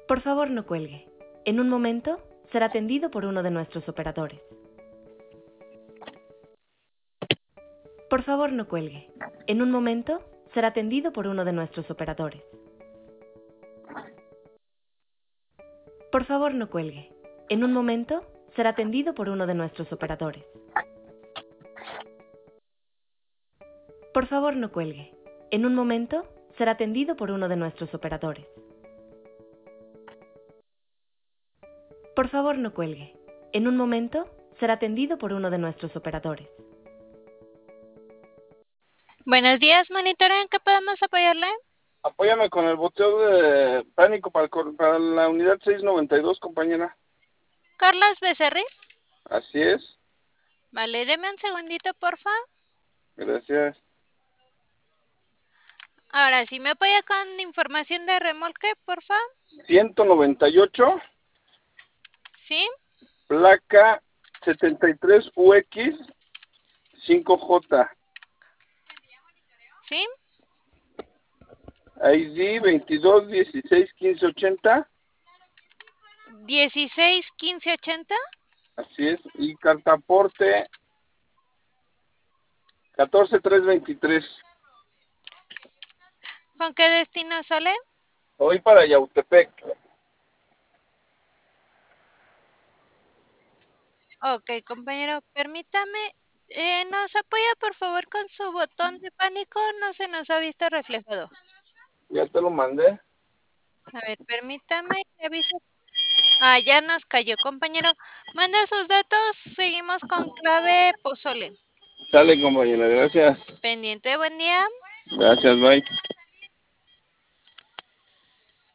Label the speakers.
Speaker 1: Por favor, no cuelgue. En un momento será atendido por uno de nuestros operadores. Por favor, no cuelgue. En un momento será atendido por uno de nuestros operadores. Por favor, no cuelgue. En un momento será atendido por uno de nuestros operadores. Por favor, no cuelgue. En un momento será atendido por uno de nuestros operadores. Por favor, no cuelgue. En un momento será atendido por uno de nuestros operadores.
Speaker 2: Buenos días, monitor, ¿en qué podemos apoyarle?
Speaker 3: Apóyame con el boteo de pánico para la unidad 692, compañera.
Speaker 2: Carlos Becerril.
Speaker 3: Así es.
Speaker 2: Vale, deme un segundito, porfa.
Speaker 3: Gracias.
Speaker 2: Ahora, si me apoya con información de remolque, porfa.
Speaker 3: 198,
Speaker 2: ¿Sí?
Speaker 3: placa 73UX 5J.
Speaker 2: ¿Sí?
Speaker 3: ID 22 16 15 80.
Speaker 2: 16 15 80.
Speaker 3: Así es. Y cartaporte 14323.
Speaker 2: ¿Con qué destino sale?
Speaker 3: Hoy para Yautepec.
Speaker 2: Ok, compañero, permítame. ¿Nos apoya, por favor, con su botón de pánico? No se nos ha visto reflejado.
Speaker 3: Ya te lo mandé.
Speaker 2: A ver, permítame, le aviso. Ah, ya nos cayó, compañero. Manda sus datos, seguimos con clave pozole.
Speaker 3: Sale, compañera. Gracias.
Speaker 2: Pendiente, buen día.
Speaker 3: Gracias, bye.